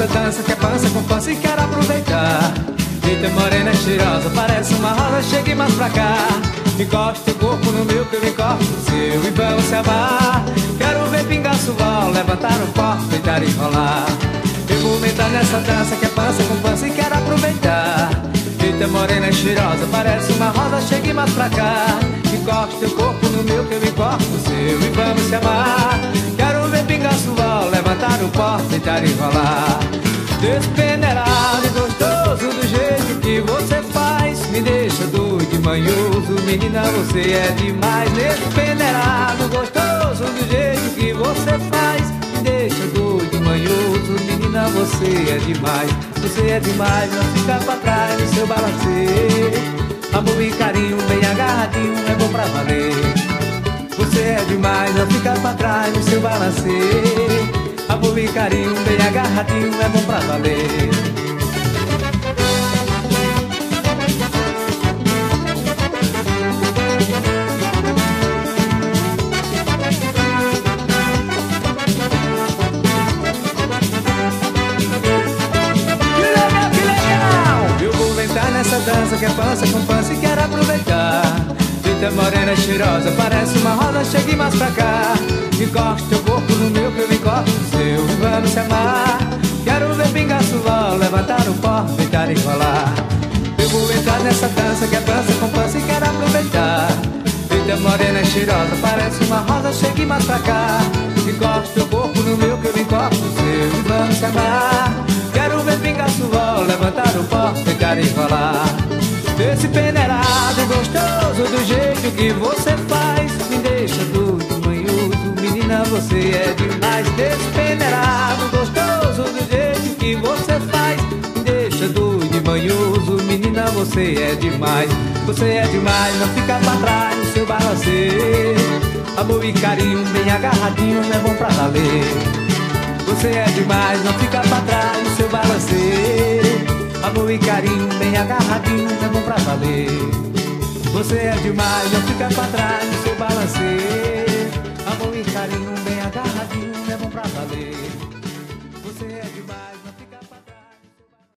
nessa dança que é pança com pança e quero aproveitar. Eita morena cheirosa, parece uma rosa, chegue mais pra cá. Encosta teu corpo no meu, que eu encosto no seu e vamos se amar. Quero ver pingar suor, levantar o corpo, deitar e rolar. Eu vou aumentar nessa dança que é pança com pança e quero aproveitar. Eita morena cheirosa, parece uma rosa, chegue mais pra cá. Encosta teu corpo no meu, que eu encosto no seu e vamos se amar. Quero ver pingar suor, levantar o corpo, deitar e rolar. Despeneirado e gostoso do jeito que você faz, me deixa doido e manhoso, menina, você é demais. Despeneirado, gostoso do jeito que você faz, me deixa doido e manhoso, menina, você é demais. Você é demais, não fica pra trás no seu balanceio. Amor e carinho, bem agarradinho, é bom pra valer. Você é demais, não fica pra trás no seu balanceio. Amor e carinho, bem agarradinho, é bom pra valer. Que legal! Eu vou entrar nessa dança que é pança com pança e quero aproveitar. Eita morena cheirosa, parece uma rosa, chegue mais pra cá. Encoste teu corpo no meu, que eu encosto no seu e vamos se amar. Quero ver pingar suor, levantar o pó, deitar e rolar. Eu vou entrar nessa dança que é dança com pança e quero aproveitar. Eita morena cheirosa, parece uma rosa, chegue mais pra cá. Encoste teu corpo no meu, que eu encosto no seu e vamos se amar. Quero ver pingar suor, levantar o pó, deitar e rolar. Esse peneirado gostoso do jeito que você faz, me deixa doido, manhoso, menina, você é demais. Despeneirado, gostoso do jeito que você faz, me deixa doido e manhoso, menina, você é demais. Você é demais, não fica pra trás no seu balanceio. Amor e carinho, bem agarradinho, é bom pra valer. Você é demais, não fica pra trás no seu balanceio. Amor e carinho, bem agarradinho, é bom pra valer. Você é demais, não fica pra trás no seu balanceio.